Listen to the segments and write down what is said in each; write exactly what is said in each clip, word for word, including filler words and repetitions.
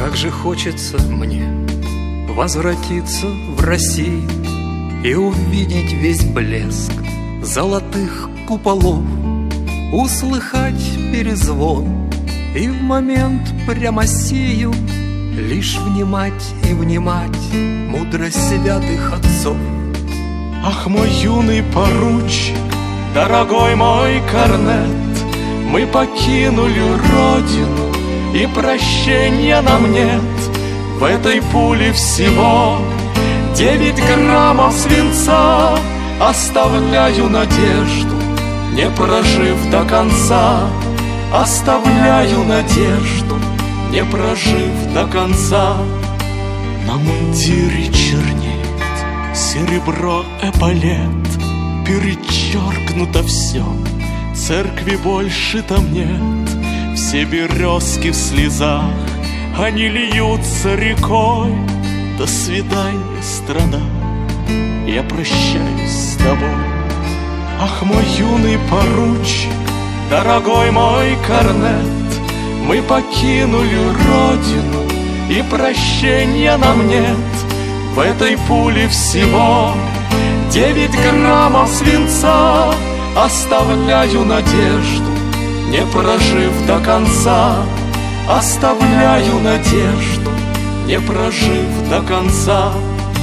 Как же хочется мне возвратиться в Россию и увидеть весь блеск золотых куполов, услыхать перезвон и в момент прямо сию лишь внимать и внимать мудрость святых отцов. Ах, мой юный поручик, дорогой мой корнет, мы покинули родину, и прощения нам нет. В этой пуле всего девять граммов свинца. Оставляю надежду, не прожив до конца. Оставляю надежду, не прожив до конца. На мундире чернеет серебро эполет, перечеркнуто все, церкви больше там нет. Все березки в слезах, они льются рекой. До свидания, страна, я прощаюсь с тобой. Ах, мой юный поручик, дорогой мой корнет, мы покинули родину, и прощения нам нет. В этой пуле всего девять граммов свинца. Оставляю надежду, не прожив до конца. Оставляю надежду, не прожив до конца.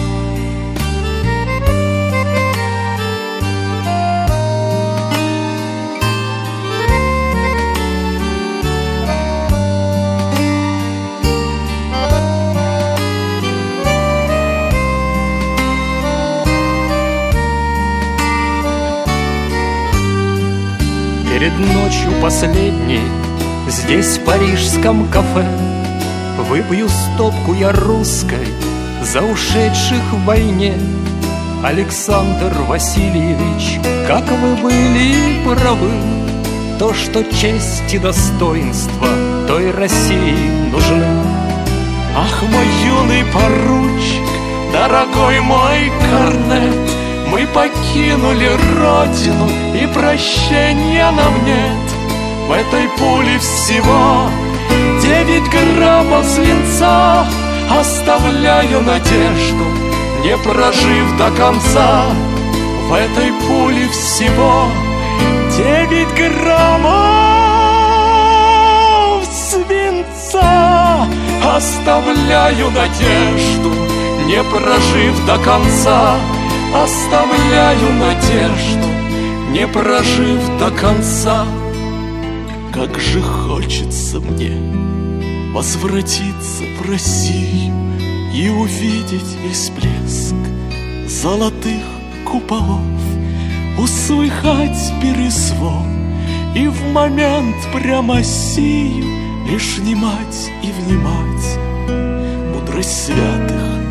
Перед ночью последней здесь, в парижском кафе, выпью стопку я русской за ушедших в войне. Александр Васильевич, как вы были правы, то, что честь и достоинство той России нужны. Ах, мой юный поручик, дорогой мой корнет, мы покинули родину, и прощения нам нет. В этой пуле всего девять граммов свинца. Оставляю надежду, не прожив до конца. В этой пуле всего девять граммов свинца. Оставляю надежду, не прожив до конца. Оставляю надежду, не прожив до конца. Как же хочется мне возвратиться в Россию и увидеть весь блеск золотых куполов, услыхать перезвон и в момент прямо сию лишь внимать и внимать мудрость святых